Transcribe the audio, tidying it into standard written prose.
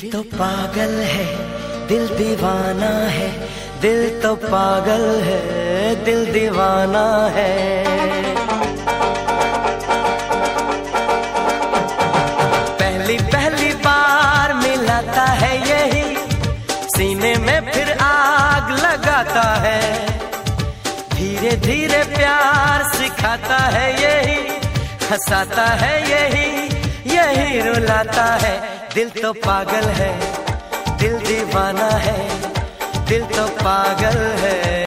तो पागल है, दिल दीवाना है। दिल तो पागल है, दिल दीवाना है। पहली पहली बार मिलाता है यही, सीने में फिर आग लगाता है। धीरे धीरे प्यार सिखाता है यही, हंसाता है यही, यही रुलाता है। दिल तो पागल है, दिल दीवाना है। दिल तो पागल है।